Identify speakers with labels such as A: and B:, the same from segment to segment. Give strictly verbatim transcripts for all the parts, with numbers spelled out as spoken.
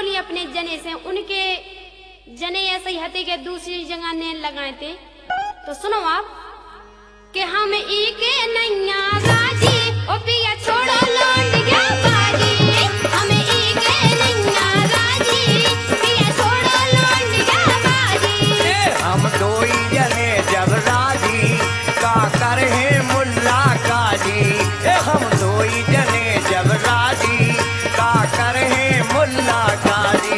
A: बोली अपने जने से, उनके जने ऐसे ही हते के दूसरी जगह ने लगाए थे। तो सुनो आप कि हम ई के नैया राजी ओ पिया छोड़ो लौट गया बाजी, हम ई के नैया राजी पिया छोड़ो लौट गया बाजी।
B: हम दो ही जने जब राजी का कर है मुल्ला काजी, हम दो ही जने जब राजी का कर है मुल्ला काजी।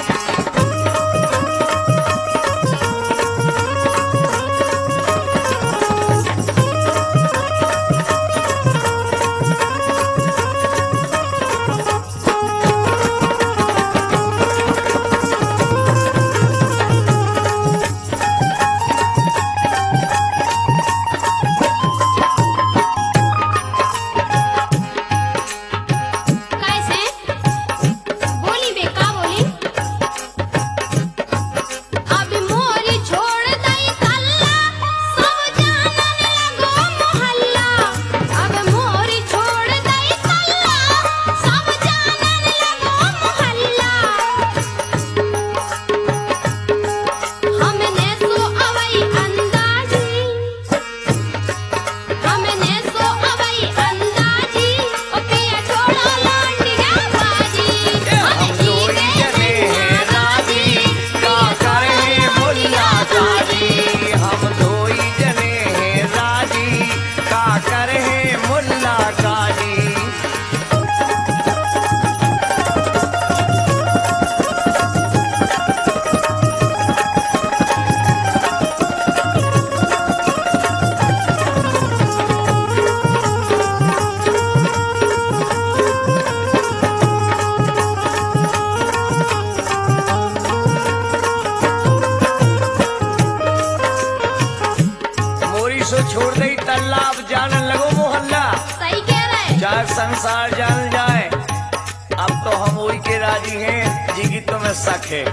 B: छोड़ दे तालाब जाने लगो मोहल्ला।
A: सही कह रहे,
B: चाहे संसार जान जाए, अब तो हम वही के राजी हैं जी की तुम्हें शक है।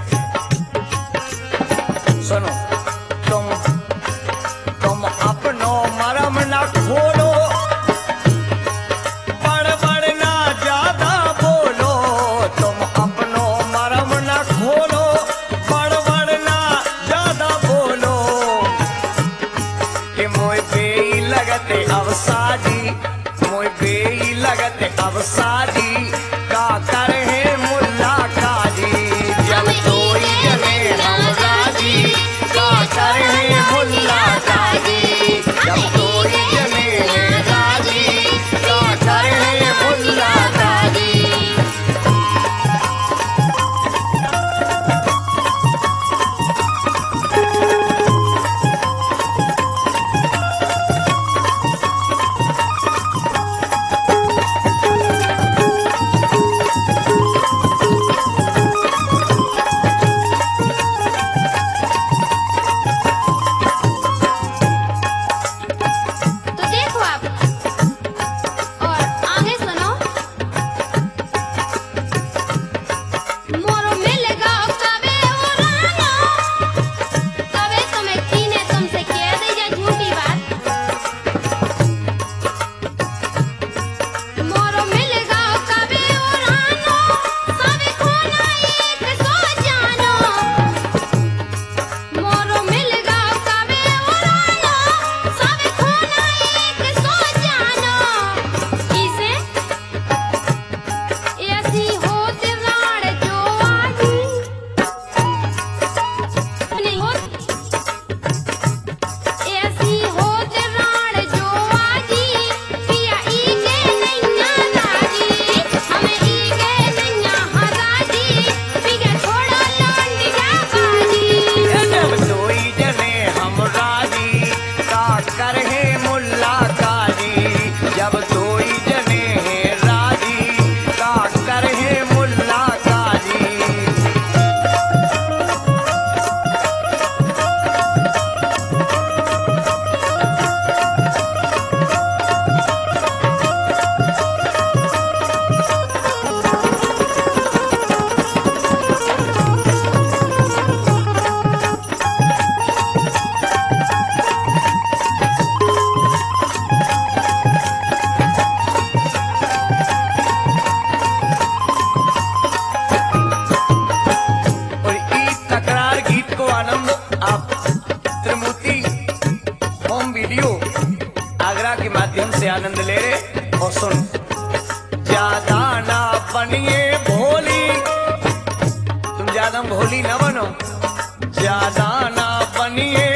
B: सुनो तुम तुम अपनो मरम न खोलो, बड़ बड़ ना ज्यादा बोलो, तुम अपनो मरम न खोलो, बड़ बड़ ना ज्यादा बोलो। मोय बेई लगते अब शादी, मोय बेई लगते अब शादी का कर है मुल्ला काजी। जब दो ही जने हम राजी का ज्यादा भोली न बनो, ज्यादा ना बनिए